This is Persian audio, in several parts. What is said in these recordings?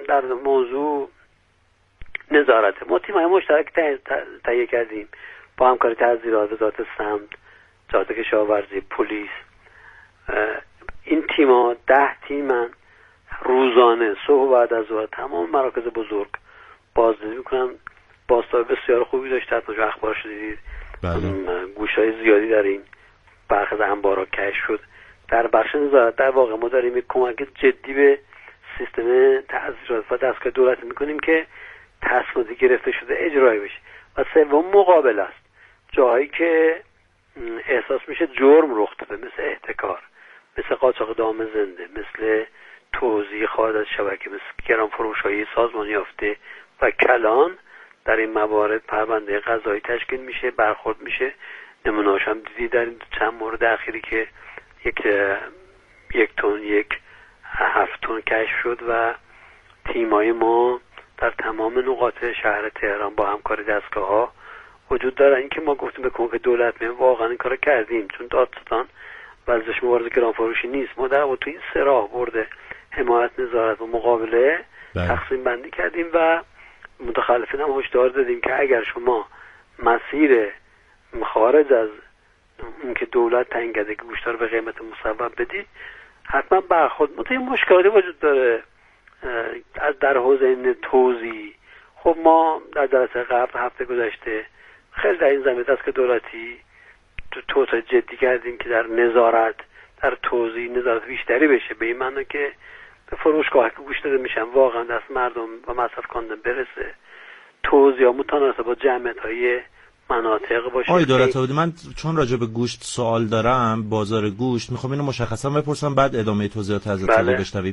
در موضوع نظارت ما تیم‌های مشترک تهیه کردیم با همکاری تحصیلات وزارت سمت، وزارت کشاورزی، پلیس. این تیم‌ها 10 تیمن، روزانه صبح و بعد از ظهر تمام مراکز بزرگ بازدیدی میکنن. بازتاب بسیار خوبی داشت، حتما اخبارش دیدید. گوش‌های زیادی در این برخی از انبارها کشف شد. در بخش نظارت در واقع ما داریم یک کمک جدی به سیستم تعزیرات و دستگاه دولتی میکنیم که تصمیماتی گرفته شده اجرایی بشه. و سوم مقابل است، جاهایی که احساس میشه جرم رخ داده، مثل احتکار، مثل قاچاق دام زنده، مثل توزیع خارج از شبکه، مثل گرانفروش‌های سازمانی یافته و کلان، در این موارد پرونده قضایی تشکیل میشه، برخورد میشه. نمونه‌اش هم دیدی در این چند مورد اخیری که یک تن 7 تن کشف شد و تیمای ما در تمام نقاط شهر تهران با همکاری دستگاه‌ها وجود داره. این که ما گفتیم به کمک دولت میام، واقعا این کارو کردیم، چون دادستان وضعش مبارزه گرانفروشی نیست. ما در تو این سه راه برده حمایت، نظارت و مقابله تقسیم بندی کردیم و متخلفین هم هشدار دادیم که اگر شما مسیر خارج از اون که دولت تعیین کرده که گوشت رو به قیمت مصوب بدید، حتما برخورد. این مشکلاتی وجود داره از در حوزه توزیع. خب ما در جلسه قبل هفته گذشته خیلی در این زمینه دستگاه دولتی توسعه جدی کردیم که در نظارت، در توزیع نظارت بیشتری بشه، به این معنی که به فروشگاه که گوشت داده میشن واقعا دست مردم و مصرف کننده برسه. توزیع متناسب با جمعیت‌های مناطق باشه. آقای دولت‌آبادی، من چون راجع به گوشت سوال دارم، بازار گوشت، میخوام اینو مشخصا بپرسم بعد ادامه توضیحات حضرت عالی بشنویم.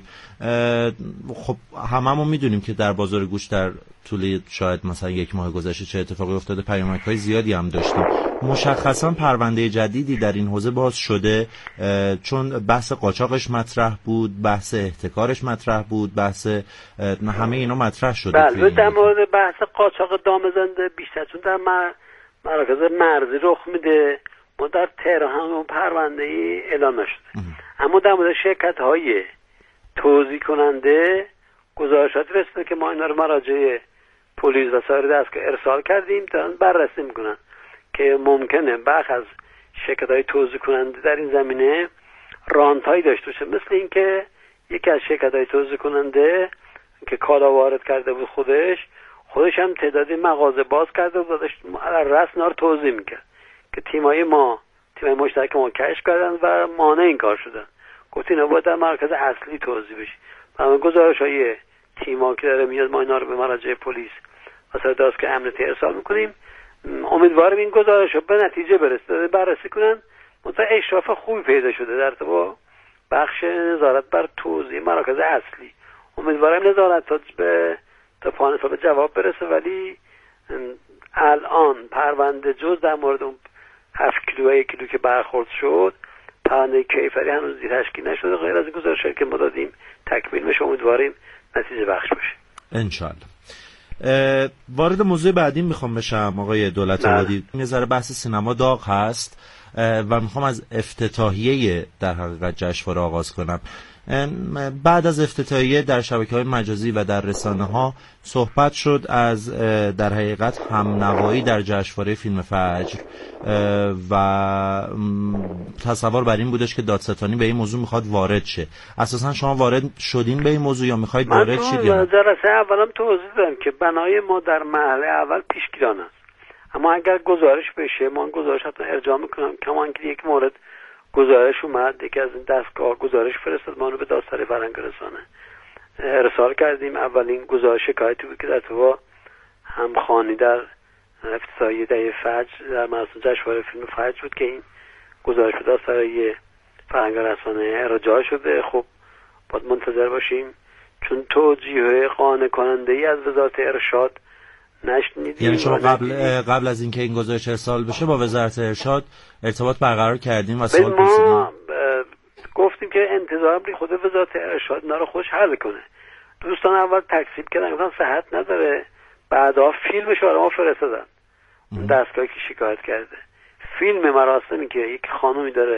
خب هممون میدونیم که در بازار گوشت در طول شاید مثلا 1 ماه گذشته چه اتفاقی افتاده، پیامک‌های زیادی هم داشتیم. مشخصا پرونده جدیدی در این حوزه باز شده، چون بحث قاچاقش مطرح بود، بحث احتکارش مطرح بود، بحث همه اینا مطرح شده. بله، در مورد بحث قاچاق دام زنده بیشتر چون در مراکز مرزی رخ میده، ما در تهران هم پرونده ای اعلام نشده. اما در مورد شرکت‌های توزیع کننده گزارشاتی رسیده که ما اینا رو مراجع پلیس و سایر دستگاه ارسال کردیم، دارن بررسی میکنن که ممکنه برخی از شرکت‌های توزیع کننده در این زمینه رانت‌هایی داشته باشه، مثل اینکه یکی از شرکت‌های توزیع کننده که کالا وارد کرده بود خودش هم تعدادی مغازه باز کرده و داشت رسم رو توزیع میکرد که تیمای مشترک ما کشف کردن و مانع این کار شدن. گفت اینا باید در مرکز اصلی توزیع بشه. و گزارش‌های تیما که داره میاد ما اینا رو به مراجع پلیس و سر دستگاه امنیتی ارسال میکنیم. امیدوارم این گزارش‌ها به نتیجه برسه، بررسی کنن. مثلا اشراف خوبی پیدا شده در با بخش نظارت بر توزیع مراکز اصلی. امیدوارم نظارت تا پایان سال جواب برسه، ولی الان پرونده جز در مورد اون 7 کیلو و 1 کیلو که برخورد شد، پرونده کیفری هنوز تشکیل نشده. غیر از این گزارشی که ما دادیم تکمیل بشه، امیدواریم نتیجه بخش باشه انشالله. وارد موضوع بعدی میخوام بشم آقای دولت‌آبادی. یه ذره بحث سینما داغ هست و میخوام از افتتاحیه در حقیقت جشنواره آغاز کنم. بعد از افتتاحیه در شبکه‌های مجازی و در رسانه‌ها صحبت شد از در حقیقت همنوایی در جشنواره فیلم فجر و تصور بر این بودش که دادستانی به این موضوع میخواد وارد شه. اساسا شما وارد شدین به این موضوع یا میخواید وارد شید یا نه؟ من جلسه اولم توضیح دادم که بنای ما در مرحله اول پیشگیرانه است، اما اگر گزارش بشه ما گزارش حتما ارجاع میکنم. کما اینکه یک مورد گزارش اومد، یکی از این دستگاه گزارش فرستاد، ما رو به دادسرای فرهنگ رسانه ارسال کردیم. اولین گزارش شکایتی بود که در تو همخوانی در افتتاحیه دهه فجر در مراسم جشنواره فیلم فجر بود که این گزارش به دادسرای فرهنگ رسانه ارجاع شده. خب باید منتظر باشیم، چون توجیه قانع کننده ای از وزارت ارشاد نشنیدیم. یعنی شما قبل از اینکه این گزارش ارسال بشه با وزارت ارشاد ارتباط برقرار کردیم و سوال پرسیدیم؟ ما گفتیم که انتظارم خود وزارت ارشاد اینا رو خوش حل کنه. دوستان اول تکذیب کردن، گفتن صحت نداره. بعدا فیلمش رو ما فرستادن دستگاهی که شکایت کرده. فیلم مراسمی که یک خانومی داره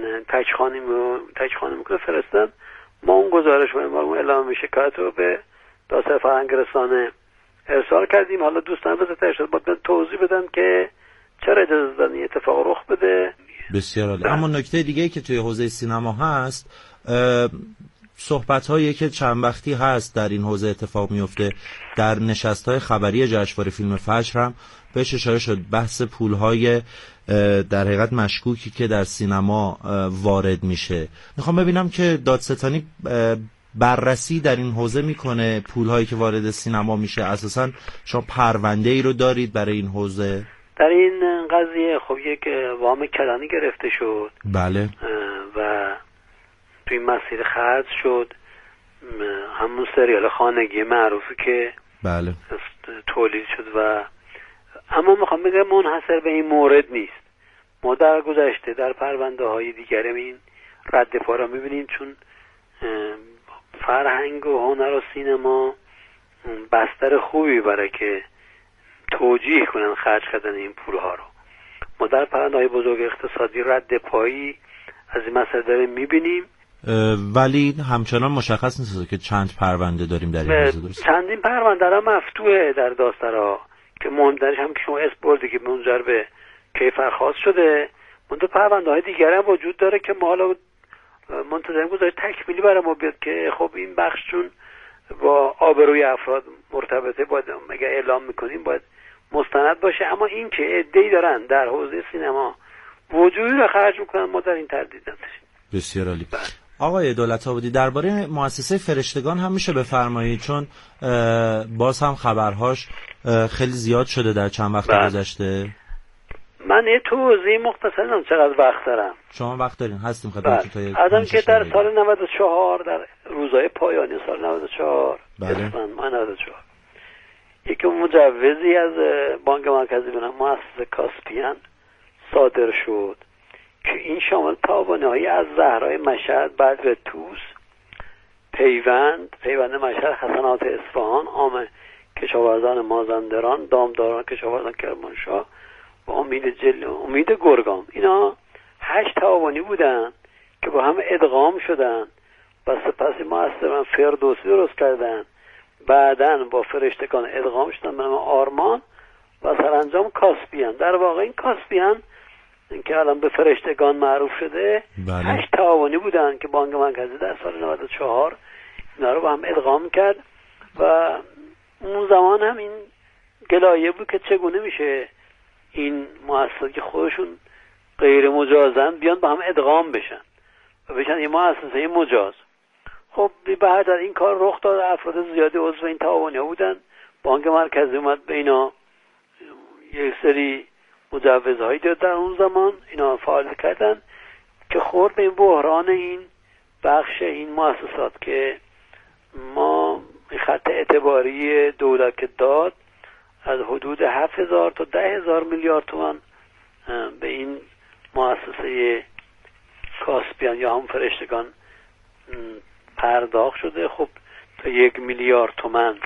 تکخوانی میکنه فرستادن. ما اون گزارش ما اعلام شکایت رو به دادسرای فرهنگ رسانه ارسال کردیم. حالا دوستان وزارت ارشاد باید توضیح بدن که چرا اجازه دادن این اتفاق رخ بده. بسیار عالی. اما نکته دیگه‌ای که توی حوزه سینما هست، صحبت‌هایی که چند وقتی هست در این حوزه اتفاق میفته، در نشست‌های خبری جشنواره فیلم فجر هم بهش اشاره شد، بحث پول‌های در حقیقت مشکوکی که در سینما وارد میشه. میخوام ببینم که دادستانی بررسی در این حوزه میکنه، پول‌هایی که وارد سینما میشه. اساساً شما پرونده‌ای رو دارید برای این حوزه؟ در این قضیه خب یک وام کلانی گرفته شد. بله. و توی این مسیر خرج شد. همون سریال خانگی معروفی که بله تولید شد و اما میخوام بگم منحصر به این مورد نیست. ما در گذشته در پرونده های دیگر این رد پا را میبینیم، چون فرهنگ و هنر و سینما بستر خوبی برای که توجیه کنن خرج کردن این پولها رو. ما در پرونده های بزرگ اقتصادی رد پایی از این مسئله داریم میبینیم، ولی همچنان مشخص نیست که چند پرونده داریم در این حوزه. درست؟ چندین پرونده را مفتوحه در دادسرا که مهمترش هم که شما اسم بردی که منجر به کیفرخواست شده. منتها پرونده های دیگر هم وجود داره که ما حالا منتظریم گزارش تکمیلی برای ما بیاد که خب این بخش چون با آبروی افراد مرتبطه، باید اگه اعلام میکنیم باید مستند باشه. اما این که عده‌ای دارن در حوزه سینما وجودی رو خرج میکنن، ما در این تردید نداریم. بسیار عالی. آقای دولت‌آبادی، درباره مؤسسه فرشتگان هم میشه بفرمایید؟ چون باز هم خبرهاش خیلی زیاد شده در چند وقت گذشته. من یه توضیح مختصرا چقدر وقت دارم. شما وقت دارین؟ هستیم خدمتتون. آدم که در سال 94 در روزهای پایانی سال 94 اسفند 94 یک مجوزی از بانک مرکزی به نام مؤسسه کاسپیان صادر شد که این شامل تابانه‌هایی از زهرای مشهد، بدر توس، پیوند مشهد، حسنات اصفهان، عام کشاورزان مازندران، دامداران کشاورزان کرمانشاه و امید گرگام، اینا 8 تابانی بودن که با هم ادغام شدن و سپس مؤسسه فردوسی درست کردن، بعدن با فرشتگان ادغام شدن به نام آرمان و سرانجام کاسپیان. در واقع این کاسپیان که الان به فرشتگان معروف شده 8 تعاونی بودن که بانک مرکزی در سال 94 اینا رو با هم ادغام کرد و اون زمان هم این گلایه بود که چگونه میشه این مؤسسات که خودشون غیر مجازن بیان با هم ادغام بشن و بشن یه مؤسسه مجاز. خب بعد از این کار رخ داد، افراد زیادی عضو این تعاونی بودن، بانک مرکزی اومد به اینا یک سری مجوزهایی داد در اون زمان، اینا فعالیت کردن که خورد به این بحران این بخش این مؤسسات که ما خط اعتباری دولت که داد از حدود 7,000 تا 10,000 میلیارد تومان به این مؤسسه کاسپیان یا هم فرشتگان پرداخت شده. خب تا 1 میلیارد تومان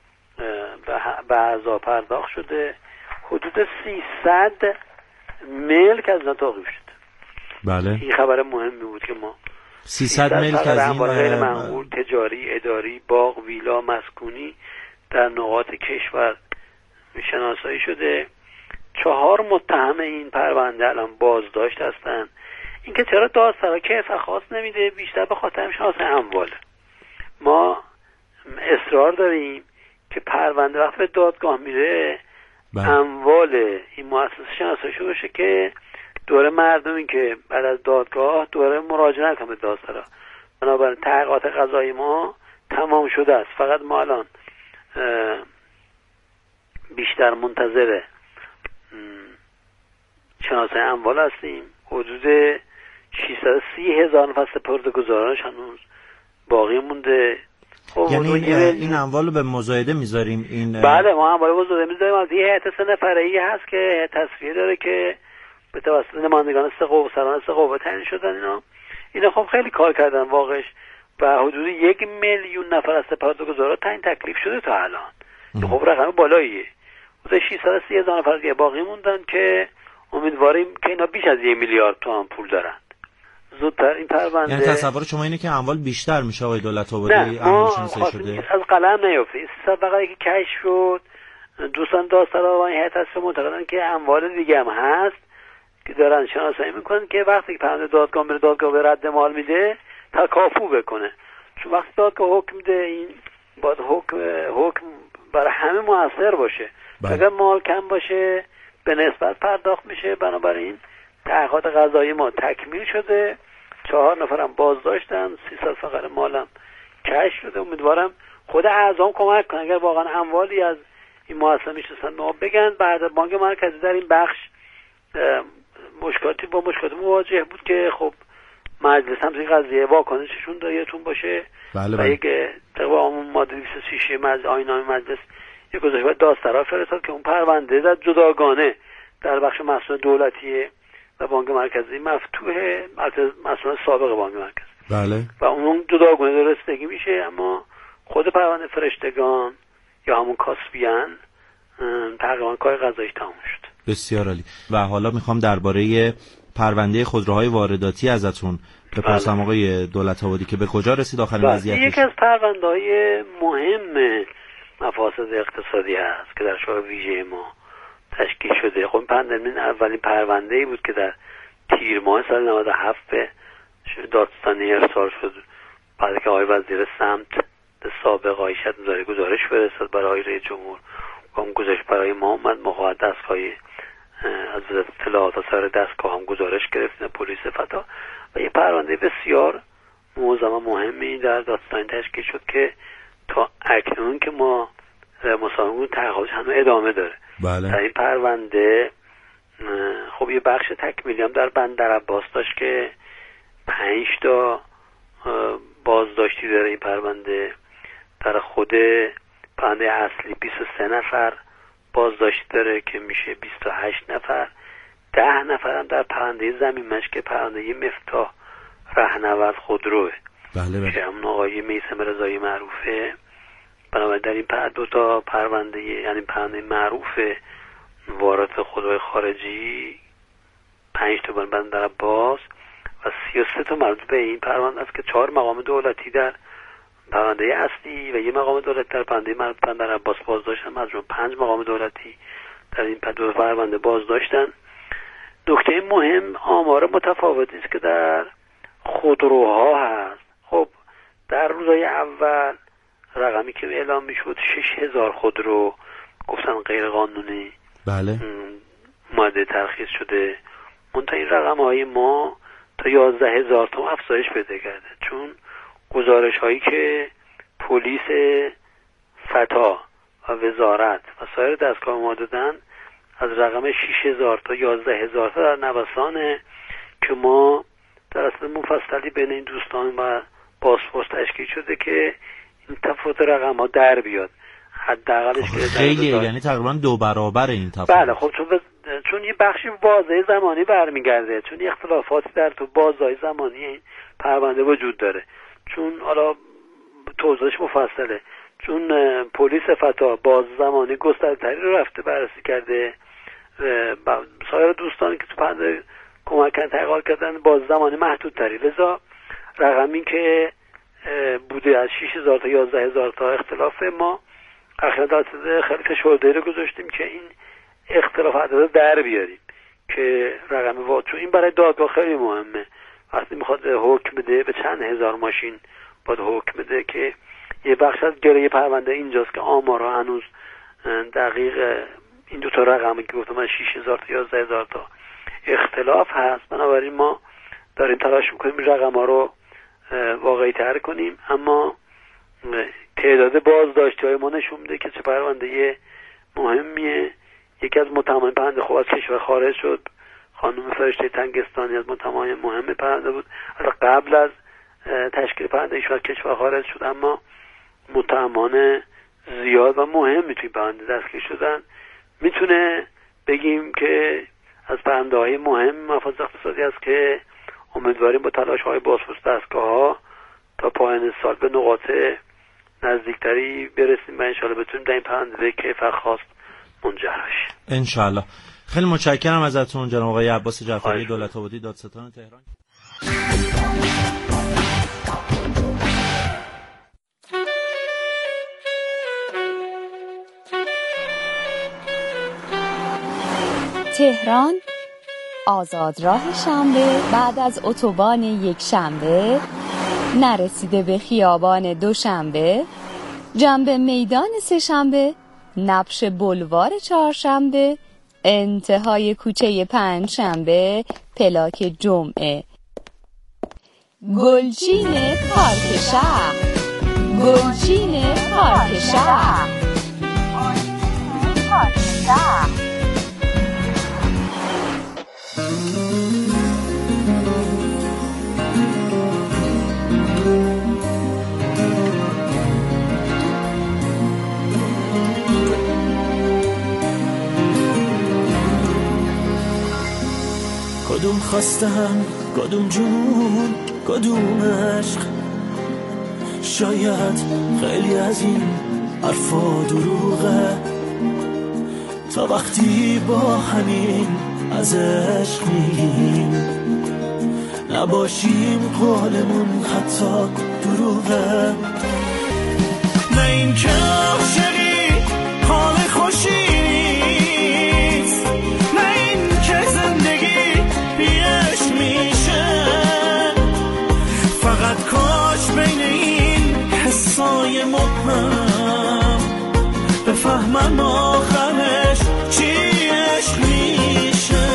به اعضا پرداخت شده، حدود 300 ملک از اینا توقیف شد. بله. این خبر مهمی بود که ما 300 ملک از این غیر منقول تجاری، اداری، باغ، ویلا، مسکونی در نقاط کشور شناسایی شده. 4 متهم این پرونده الان بازداشت هستن. اینکه چرا دادسرا کیفرخواست نمیده بیشتر به خاطر شناسایی امواله. ما اصرار داریم که پرونده وقتی به دادگاه میره اموال این مؤسسه شناسایی شده باشه که دوره مردمی که بعد از دادگاه دوره مراجعه نکنه به دادسرا. بنابراین تحقیقات قضایی ما تمام شده است. فقط ما الان بیشتر منتظر شناسایی اموال هستیم. حدود 630,000 نفر سپرده‌گذارانش هنوز باقی مونده. یعنی این اموال رو به مزایده میذاریم؟ این بله، ما اموال رو مزایده میذاریم. از یه هیئت 3 نفره‌ای هست که تصفیه داره که به توسط نمایندگان سران 3 قوه تعیین شدن. اینا خب خیلی کار کردن واقعش و حدود 1 میلیون نفر از سپرده‌گذارا تعیین تکلیف شده تا الان. خب رقم بالاییه. حدود 630,000 نفر دیگه باقی موندن که امیدواریم که اینا بیش از 1 میلیارد تومان پول دارن زودتر این پرونده. یعنی تصور شما اینه که اموال بیشتر میشه آقای دولت آبادی؟ نه ما خواستیم از قلم نیفته. این 300 بقیه که کشف شد دوستان دادسرای هیئت تصفیه معتقدن که اموال دیگه هم هست که دارن شناسایی میکنن که وقتی پرونده دادگاه میره دادگاه به رد مال میده تکافو بکنه، چون وقتی دادگاه حکم میده این باید حکم برای همه موثر باشه. اگر مال کم باشه به نسبت پرداخت میشه. بنابراین تحقیقات قضایی ما تکمیل شده، 4 نفرم بازداشتن، 300 فقره مالم کشف شده. امیدوارم خود اعضام کمک کنن اگر واقعا اموالی از این مؤسسه میشناسن ما بگن. بعد بانک مرکزی در این بخش مشکلاتی مواجه بود که خب مجلس هم این قضیه واکنششون دایتون باشه. و یک طبق ماده 236 آیین مجلس یک گزارش باید دادسرا فرستاد که اون پرونده در جداگانه در بخش مسئول دولتی و بانک مرکزی مفتوحه، مسئول سابق بانک مرکزی. بله. و اون جداگانه رسیدگی میشه، اما خود پرونده فرشتگان یا همون کاسبیان تقریبا کار قضاییش تموم شد. بسیار عالی. و حالا میخوام درباره پرونده خودروهای وارداتی ازتون بپرسم آقای دولت آبادی که به کجا رسید آخرین وضعیتش؟ یکی از پرونده‌های مهم مفاسد اقتصادی هست که در شورای ویژه ما تشکیل شده. خب پندمین اولین پرونده‌ای بود که در تیر ماه سال 97 به دادستانی ارسال شد بعد که آقای وزیر سمت به سابق آقای شدمزاری گزارش فرستاد برای رئیس جمهور و اون گزارش برای ما اومد. مقاعد دستگاهی از وزارت اطلاعات و سر دستگاه هم گزارش گرفتن پلیس فتا و یه پرونده بسیار موضوع مهمی در دادستانی تشکیل شد که تا اکنون که ما مسابقه تحقیقاتش هنوز ادامه داره. بله. در این پرونده خب یه بخش تکمیلی هم در بندر عباس داشت که 5 تا بازداشتی داره این پرونده. در خود پرونده اصلی 23 نفر بازداشتی داره که میشه 28 نفر. 10 نفر هم در پرونده زمینش که پرونده مفتاح رهنورد خودروه. بله. که همون آقای میثم رضایی معروفه. بنابراین در این دو تا پرونده، یعنی پرونده معروف وارد خودروی خارجی 5 تا بندر عباس و 33 تا مربوط به این پرونده است که 4 مقام دولتی در پرونده اصلی و 1 مقام دولتی در پرونده مربوط به بندر عباس بازداشتن. مجموع 5 مقام دولتی در این دو پرونده بازداشتن. نکته مهم آمار متفاوتی است که در خودروها هست. خب در روزهای اول رقمی که اعلام میشد 6000 خودرو گفتن غیر قانونی بله ماده ترخیص شده. منتها این رقم های ما تا 11000 تا افزایش پیدا کرده، چون گزارش هایی که پلیس فتا و وزارت و سایر دستگاه ما دادن از رقم 6000 تا 11000 تا در نوسانه که ما در اصل مفصلی بین این دوستان و بازپرس تشکیل شده که این تفاوت رقم ها در بیاد. حداقلش که خیلیه، یعنی تقریبا 2 برابر این تفاوت. بله. خب چون یه بخشی بازه زمانی برمیگرده، چون یه اختلافاتی در تو بازه زمانی این پرونده وجود داره. چون حالا توضیحش مفصله، چون پلیس فتا باز زمانی گسترده‌تری رو رفته بررسی کرده، سایر دوستانی که تو پرونده کمک تحقیق کردن باز زمانی محدودتری، لذا رقمی که بوده از 6000 تا 11000 تا اختلاف ما اخیراً خیلی فشرده رو گذاشتیم که این اختلاف عدد در بیاریم که رقم چون این برای دادگاه خیلی مهمه. وقتی میخواد حکم بده به چند هزار ماشین باید حکم بده که یه بخش از گره پرونده اینجاست که آمارها هنوز دقیق این دو تا رقمی که گفتم من 6000 تا 11000 تا اختلاف هست. بنابراین ما داریم تلاش میکنیم رقم ها رو واقعی تر کنیم، اما تعداد بازداشتی های ما نشون میده که چه پرونده مهمیه. یکی از متهمان پرونده خب از کشور خارج شد، خانم فرشته تنگستانی از متهمان مهم پرونده بود. قبل از تشکیل پرونده ایشون از کشور خارج شد، اما متهمان زیاد و مهمی توی پرونده دستگیر شدن. میتونه بگیم که از پرونده های مهم مفاسد اقتصادی است که امیدواریم با تلاش های بازپرس دستگاه ها تا پایان سال به نقاط نزدیکتری برسیم و انشالله بتونیم در این پرونده به کیفر خواست منجر بشیم انشالله. خیلی متشکرم ازتون جناب آقای عباس جعفری دولت آبادی دادستان تهران. تهران، آزادراه شنبه بعد از اتوبان یک شنبه، نرسیده به خیابان دوشنبه، جنب میدان سه شنبه، نبش بلوار چهارشنبه، انتهای کوچه پنج شنبه، پلاک جمعه. گلچین پارک شهر، گلچین پارک شهر، گلچین پارک شهر. کدوم خواستم، کدوم جنون، کدوم عشق، شاید خیلی از این حرفا دروغه، تا وقتی با همین از عشق میگیم نباشیم قولمون حتی دروغه. نه این که عاشقی حال خوشی نیست، نه این که زندگی بیش میشه، فقط کاش بین این حسای مبهم بفهمم آخرش چی عشق میشه.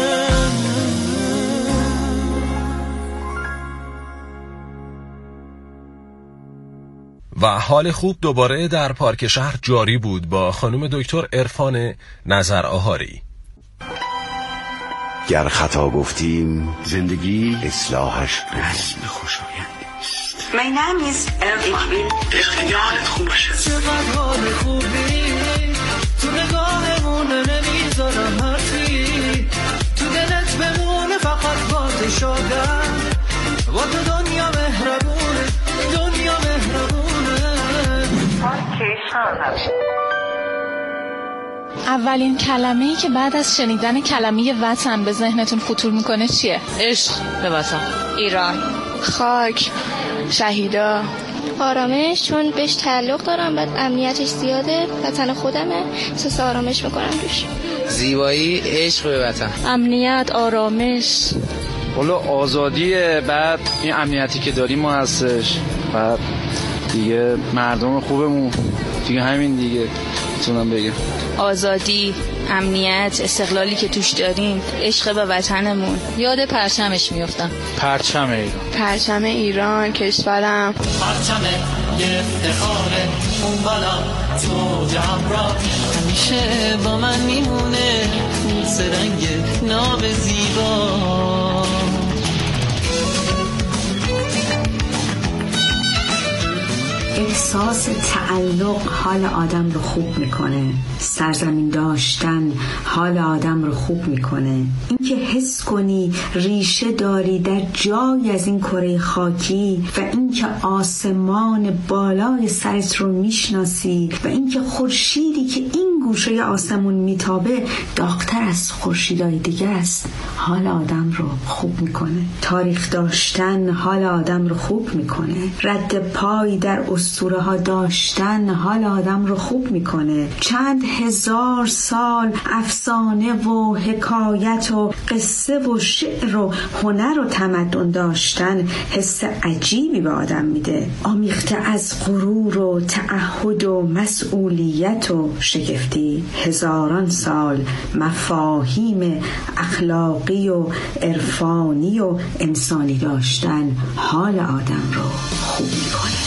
و حال خوب دوباره در پارک شهر جاری بود با خانم دکتر عرفان نظرآهاری. گر خطا گفتیم زندگی اصلاحش رسم خوشایندی است. My name is Erfan. خیلی حالت خوب باشه. چقدر حال خوبی تو نگاهمون نمیذارم حرفی، تو دلت بمونه فقط باته شدم و تو دنیا مهربونه، دنیا مهربونه. اولین کلمه‌ای که بعد از شنیدن کلمه وطن به ذهنتون خطور میکنه چیه؟ عشق به وطن. ایران. خاک. شهیدا. آرامش، چون بهش تعلق دارم، بعد امنیتش زیاده، وطن خودمه، احساس آرامش میکنم روش. زیبایی، عشق به وطن. امنیت، آرامش، والا آزادیه، بعد این امنیتی که داریم ما هستش، بعد دیگه مردم خوبمون، دیگه همین دیگه میتونم بگم. آزادی، امنیت، استقلالی که توش داریم، عشق به وطنمون. یاد پرچمش میافتم. پرچم ایران. پرچم ایران کشورم. پرچم یه افتخاره اون بالا تو جمع را، همیشه با من میمونه اون سرنگ ناب زیبا. احساس تعلق حال آدم رو خوب میکنه، سرزمین داشتن حال آدم رو خوب میکنه. اینکه حس کنی ریشه داری در جای از این کره خاکی و اینکه آسمان بالای سرت رو میشناسی و اینکه خورشیدی که این گوشه آسمون میتابه داغ‌تر از خورشیدای دیگه است، حال آدم رو خوب میکنه. تاریخ داشتن حال آدم رو خوب میکنه. رد پای در اسطوره ها داشتن حال آدم رو خوب میکنه. چند هزار سال افسانه و حکایت و قصه و شعر و هنر و تمدن داشتن حس عجیبی به آدم میده، آمیخته از غرور و تعهد و مسئولیت و شگفتی. هزاران سال مفاهیم اخلاقی و عرفانی و انسانی داشتن حال آدم رو خوب میکنه.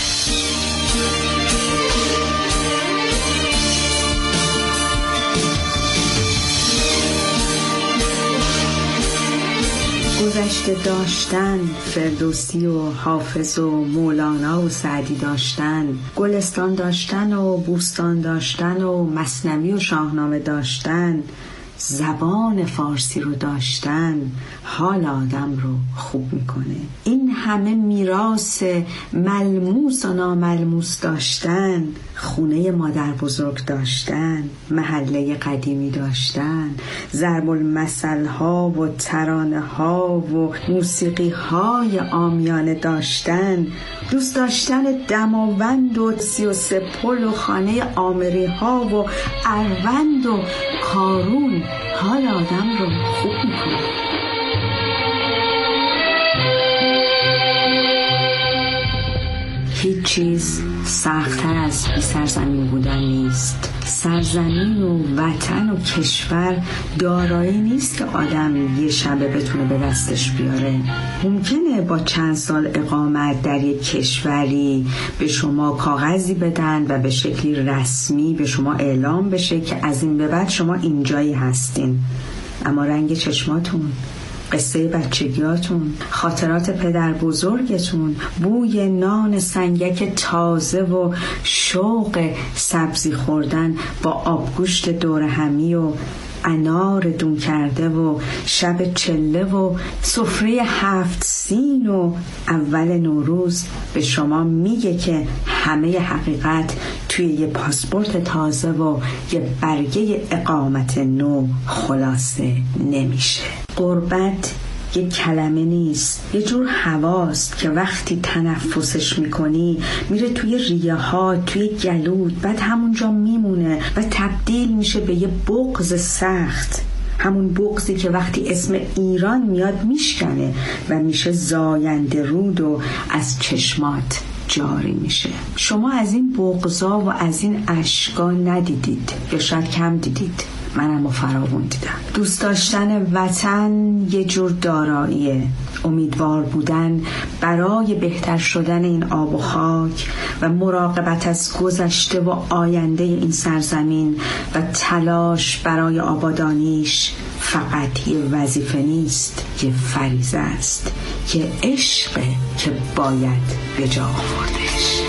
گذشته داشتن، فردوسی و حافظ و مولانا و سعدی داشتن، گلستان داشتن و بوستان داشتن و مثنوی و شاهنامه داشتن، زبان فارسی رو داشتن حال آدم رو خوب میکنه. این همه میراث ملموس و ناملموس داشتن، خونه مادر بزرگ داشتن، محله قدیمی داشتن، ضرب المثل ها و ترانه ها و موسیقی های عامیانه داشتن، دوست داشتن دماوند و 33 پل و خانه آمری ها و اروند و کارون حال آدم رو خوب میکنه. هیچ چیز سخت‌تر از بی سرزمین بودن نیست. سرزمین و وطن و کشور دارایی نیست که آدم یه شبه بتونه به دستش بیاره. ممکنه با چند سال اقامت در یک کشوری به شما کاغذی بدن و به شکلی رسمی به شما اعلام بشه که از این به بعد شما اینجایی هستین، اما رنگ چشماتون، قصه بچگیاتون، خاطرات پدر بزرگتون، بوی نان سنگک تازه و شوق سبزی خوردن با آبگوشت دور همی و انار دون کرده و شب چله و سفره 7 سین و اول نوروز به شما میگه که همه حقیقت توی یه پاسپورت تازه و یه برگه اقامت نو خلاصه نمیشه. غربت یه کلمه نیست، یه جور هواست که وقتی تنفسش میکنی میره توی ریه ها، توی گلود، بعد همونجا میمونه و تبدیل میشه به یه بغض سخت. همون بغضی که وقتی اسم ایران میاد میشکنه و میشه زاینده رود و از چشمات جاری میشه. شما از این بغضا و از این اشکا ندیدید یا شاید کم دیدید، منم فراوون دیدم. دوست داشتن وطن یه جور داراییه. امیدوار بودن برای بهتر شدن این آب و خاک و مراقبت از گذشته و آینده این سرزمین و تلاش برای آبادانیش فقط یه وظیفه نیست، یه فریضه است، یه عشقه که باید به جا آوردش.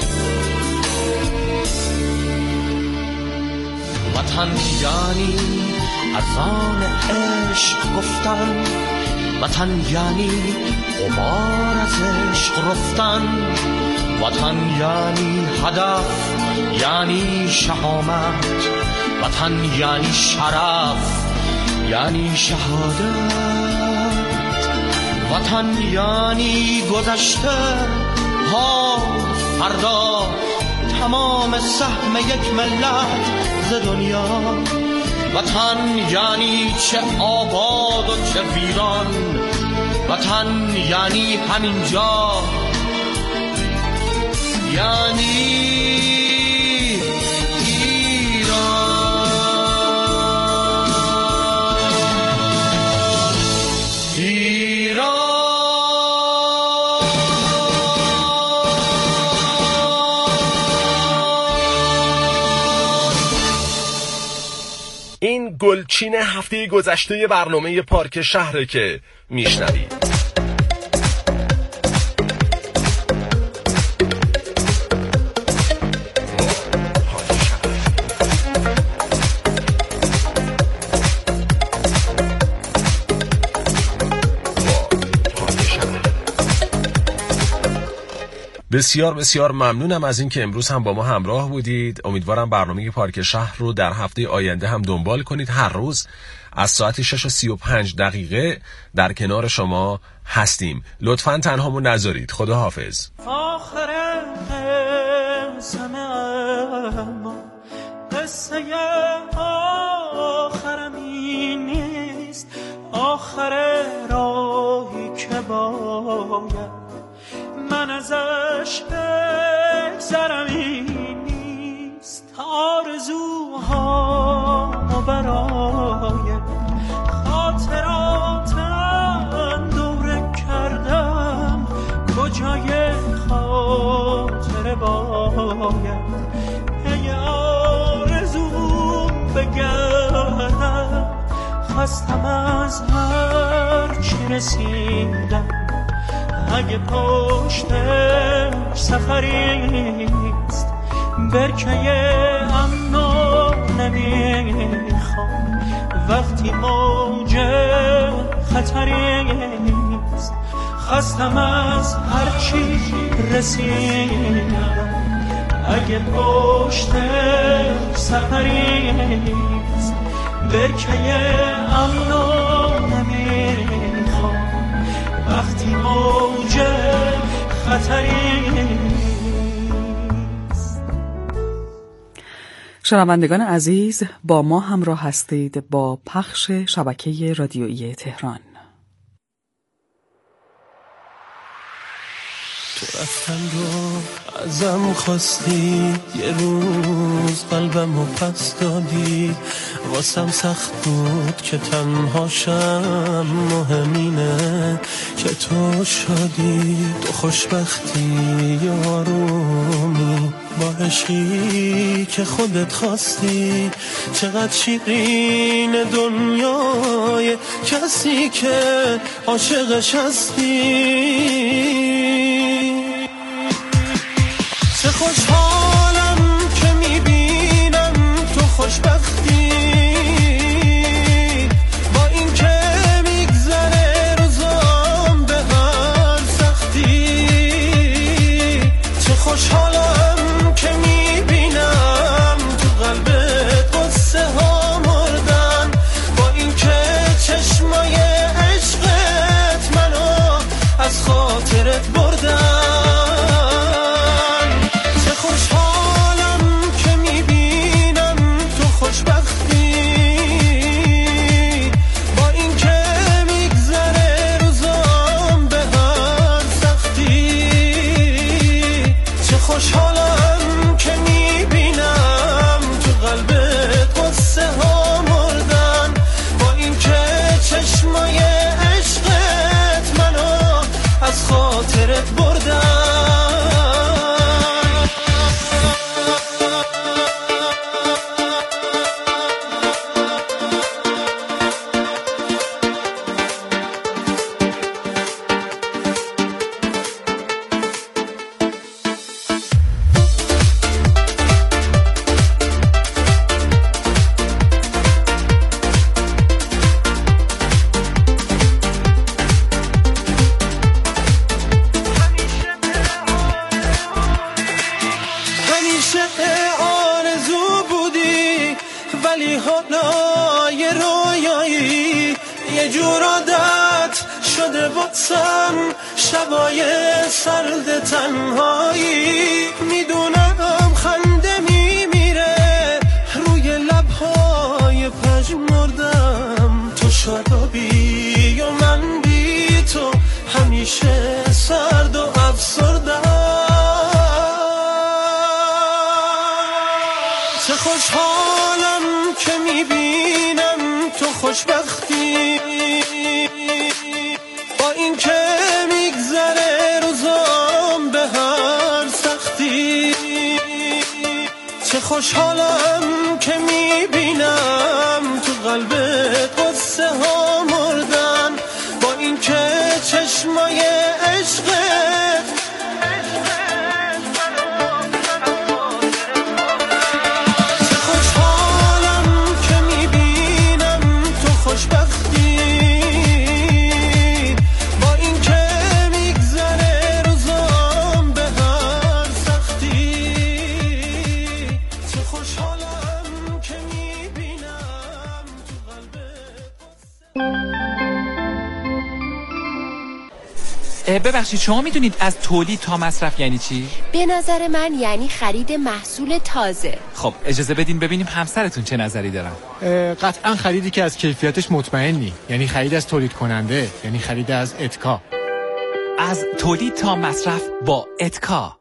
وطن یعنی از آن عشق گفتن، وطن یعنی غبار از عشق رفتن، وطن یعنی هدف، یعنی شهامت، وطن یعنی شرف، یعنی شهادت، وطن یعنی گذشته ها فردا، تمام سهم یک ملت ز دنیا. وطن یعنی چه آباد و چه ویران، وطن یعنی همینجا، یعنی این گلچین هفته گذشته برنامه پارک شهره که میشنوید. بسیار بسیار ممنونم از این که امروز هم با ما همراه بودید. امیدوارم برنامه پارک شهر رو در هفته آینده هم دنبال کنید. هر روز از ساعت 6:35 در کنار شما هستیم. لطفاً تنهامون نذارید. خدا حافظ. آخر قصه آخرم این نیست، آخر راهی که باید من ازش بگذرم این نیست. آرزوها برای خاطراتم دوره کردم، کجای خاطره باید ای آرزوم بگردم. خستم از هر چی رسیدم، اگه پشتش سفریست برکه امنو نمیخوام، وقتی موج خطریست، خستم از هرچی رسیدم. اگه پشت سفریست، برکه امنو نمیخوام وقتی موج خطریست. شنوندگان عزیز، با ما همراه هستید با پخش شبکه رادیویی تهران. تو رفتن رو ازم خواستی، یه روز قلبمو پس دادی. واسم سخت بود که تنهاشم، مهمینه که تو شادی. تو خوشبختی آرومی با عشقی که خودت خواستی. چقدر شیرین دنیای کسی که عاشقش هستی. چه خوشحالم که میبینم تو خوشبختی، با این که میگذره روزام به هر سختی. چه خوشحالم که میبینم تو قلبت قصه ها مردن، با این که چشمای عشقت منو از خاطرت بردن. شبای سرد تنهایی، میدونم خنده میمیره روی لبهای پژمردم. تو شادابی و من بی تو همیشه سرد و افسردم. چه خوشحالم که میبینم تو خوشبختی، با این که میگذره روزام به هر سختی. چه خوشحالم که میبینم تو قلبت قصه ها مردن، با این که چشمای عشقت چه خوشحالم که میبینم تو خوشبختی، با این که میگذره روزام به هر سختی. چه خوشحالم که میبینم تو ببخشید شما میدونید از تولید تا مصرف یعنی چی؟ به نظر من یعنی خرید محصول تازه. خب اجازه بدین ببینیم همسرتون چه نظری دارن. قطعا خریدی که از کیفیتش مطمئنی، یعنی خرید از تولید کننده، یعنی خرید از اتکا. از تولید تا مصرف با اتکا.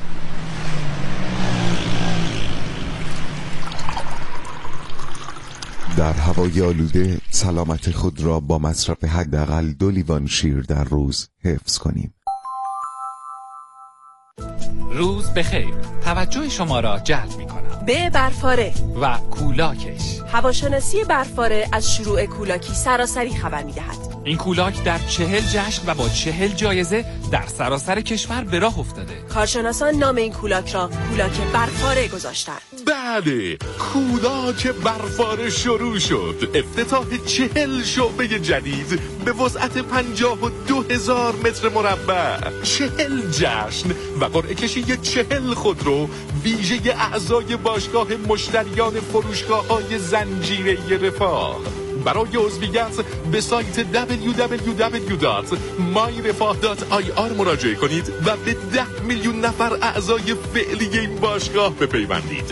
در هوای آلوده سلامت خود را با مصرف حداقل 2 لیوان شیر در روز حفظ کنیم. روز بخیر. توجه شما را جلب می‌کنم به برفاره و کولاکش. هواشناسی برفاره از شروع کولاکی سراسری خبر می‌دهد. این کولاک در 40 جشن و با 40 جایزه در سراسر کشور به راه افتاده. کارشناسان نام این کولاک را کولاک برفاره گذاشتن. بله، کولاک برفاره شروع شد. افتتاح 40 شعبه جدید به وسعت 52,000 متر مربع، 40 جشن و قرعه کشی 40 خودرو ویژه اعضای باشگاه مشتریان فروشگاه‌های زنجیره رفاه. برای عضویت به سایت www.myrefah.ir مراجعه کنید و به 10 میلیون نفر اعضای فعلی این باشگاه بپیوندید.